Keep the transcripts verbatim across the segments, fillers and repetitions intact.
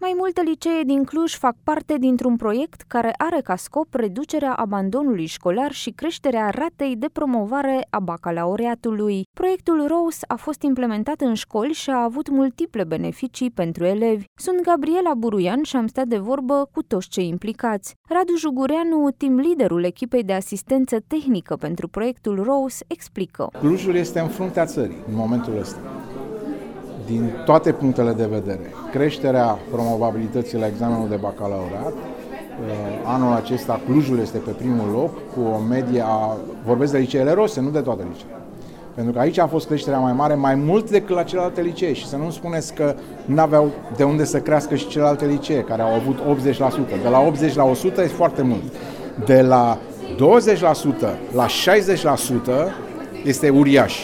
Mai multe licee din Cluj fac parte dintr-un proiect care are ca scop reducerea abandonului școlar și creșterea ratei de promovare a bacalaureatului. Proiectul ROSE a fost implementat în școli și a avut multiple beneficii pentru elevi. Sunt Gabriela Buruian și am stat de vorbă cu toți cei implicați. Radu Jugureanu, team leaderul echipei de asistență tehnică pentru proiectul ROSE, explică. Clujul este în fruntea țării în momentul ăsta, din toate punctele de vedere. Creșterea promovabilității la examenul de bacalaureat. Anul acesta Clujul este pe primul loc cu o medie a, vorbesc de liceele ROSE, nu de toate liceele. Pentru că aici a fost creșterea mai mare, mai mult decât la celelalte licee. Și să nu spuneți că n-aveau de unde să crească și celelalte licee, care au avut optzeci la sută. De la optzeci la o sută e foarte mult. De la douăzeci la sută la șaizeci la sută este uriaș.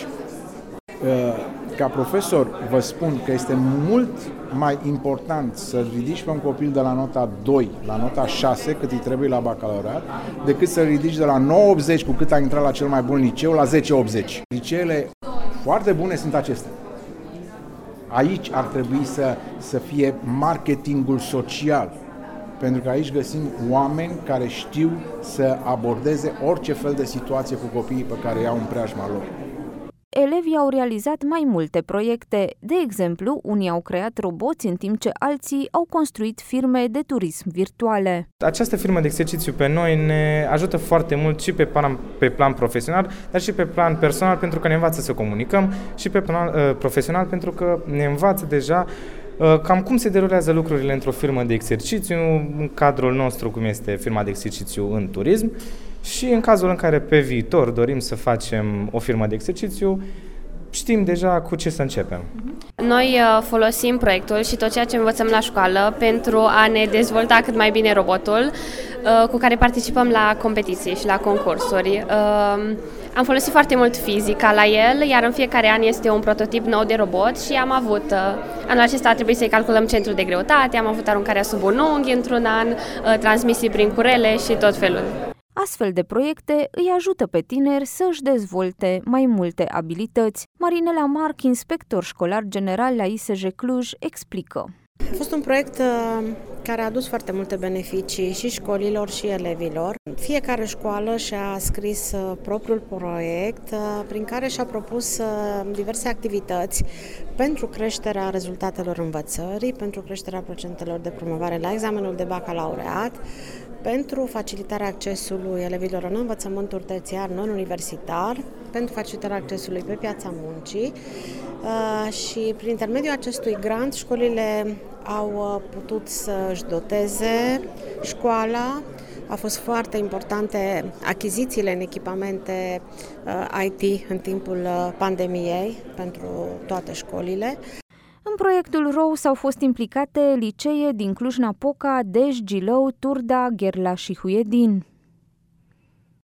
Ca profesor vă spun că este mult mai important să ridici pe un copil de la nota doi la nota șase, cât îi trebuie la bacalaureat, decât să ridici de la nouă optzeci, cu cât a intrat la cel mai bun liceu, la zece optzeci. Liceele foarte bune sunt acestea. Aici ar trebui să, să fie marketingul social, pentru că aici găsim oameni care știu să abordeze orice fel de situație cu copiii pe care îi au în preajma lor. Elevii au realizat mai multe proiecte. De exemplu, unii au creat roboți, în timp ce alții au construit firme de turism virtuale. Această firmă de exercițiu pe noi ne ajută foarte mult și pe plan, pe plan profesional, dar și pe plan personal, pentru că ne învață să comunicăm, și pe plan uh, profesional, pentru că ne învață deja uh, cam cum se derulează lucrurile într-o firmă de exercițiu, în cadrul nostru, cum este firma de exercițiu în turism. Și în cazul în care pe viitor dorim să facem o firmă de exercițiu, știm deja cu ce să începem. Noi folosim proiectul și tot ceea ce învățăm la școală pentru a ne dezvolta cât mai bine robotul cu care participăm la competiții și la concursuri. Am folosit foarte mult fizica la el, iar în fiecare an este un prototip nou de robot și am avut, anul acesta a trebuit să-i calculăm centrul de greutate, am avut aruncarea sub un unghi într-un an, transmisii prin curele și tot felul. Astfel de proiecte îi ajută pe tineri să își dezvolte mai multe abilități. Marinela Marc, inspector școlar general la I S J Cluj, explică. A fost un proiect care a adus foarte multe beneficii și școlilor și elevilor. Fiecare școală și-a scris propriul proiect prin care și-a propus diverse activități pentru creșterea rezultatelor învățării, pentru creșterea procentelor de promovare la examenul de bacalaureat, pentru facilitarea accesului elevilor în învățământul terțiar non-universitar, pentru facilitarea accesului pe piața muncii și prin intermediul acestui grant școlile au putut să-și doteze școala. Au fost foarte importante achizițiile în echipamente I T în timpul pandemiei pentru toate școlile. În proiectul ROSE au fost implicate licee din Cluj-Napoca, Dej, Gilău, Turda, Gherla și Huiedin.